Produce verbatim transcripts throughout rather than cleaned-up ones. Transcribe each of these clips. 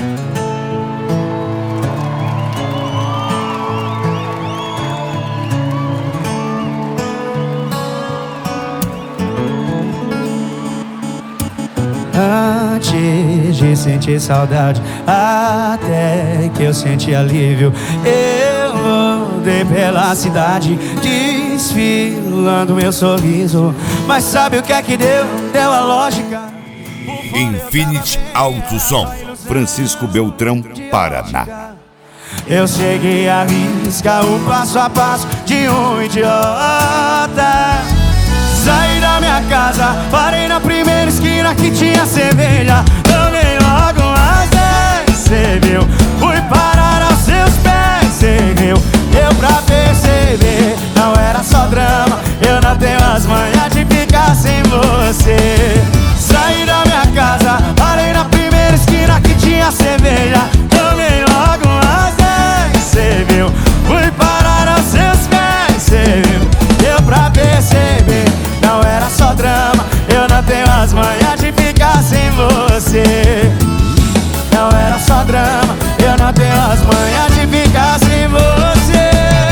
Antes de sentir saudade, até que eu senti alívio, eu rodei pela cidade, desfilando meu sorriso. Mas sabe o que é que deu? Deu a lógica. Infinity Alto Som, Francisco Beltrão, Paraná. Eu cheguei a risca o passo a passo de um idiota. Saí da minha casa, parei na primeira esquina que tinha cerveja. Tomei logo umas dez, cê viu? Fui parar aos seus pés, cê viu? Deu pra perceber, não era só drama. Eu não tenho as manhas de ficar sem você. Saí da minha casa, parei na primeira esquina que tinha cerveja. Tomei logo umas dez, cê viu? Fui parar aos seus pés, cê viu? Deu pra perceber, não era só drama. Eu não tenho as manhas de ficar sem você. Não era só drama, eu não tenho as manhas de ficar sem você.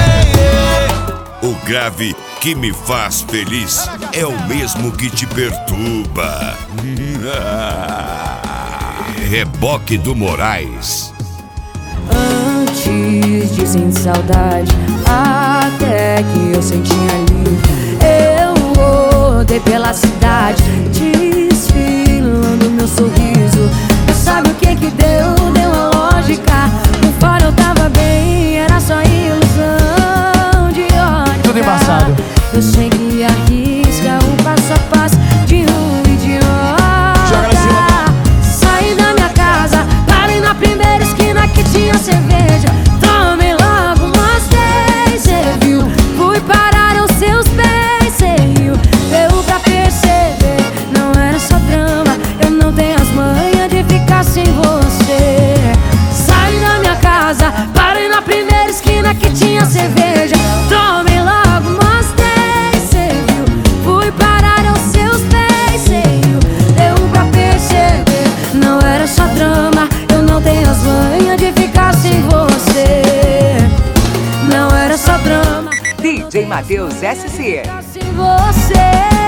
O grave que me faz feliz é o mesmo que te perturba. Reboque do Moraes. Antes de sentir saudade, até que eu senti alívio, eu rodei pela cidade, desfilando meu sorriso. Mas sabe o que que deu? Deu a lógica. Por fora eu tava bem, era só ilusão de ótica. Tudo embaçado. Eu segui a risca o passo a passo de um idiota. Saí da minha casa, parei na primeira esquina que tinha cerveja. Tomei logo umas dez, cê viu? Fui parar aos seus pés, cê riu? Deu pra perceber, não era só drama. Eu não tenho as manhas de ficar sem você. Saí da minha casa, parei na primeira esquina que tinha cerveja. Tomei logo umas dez, cê viu? Fui parar aos seus pés, cê riu? Deu pra perceber, não era só drama. Eu não tenho as manhas de ficar sem você. Não era só drama. D J Matheus S C. Ficar sem você.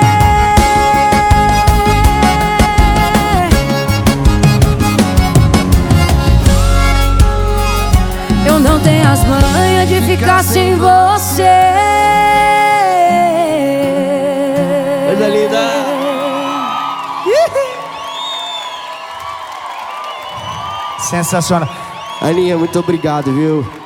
Eu não tenho as manhas de ficar sem você. Coisa linda. Sensacional. Aninha, muito obrigado, viu?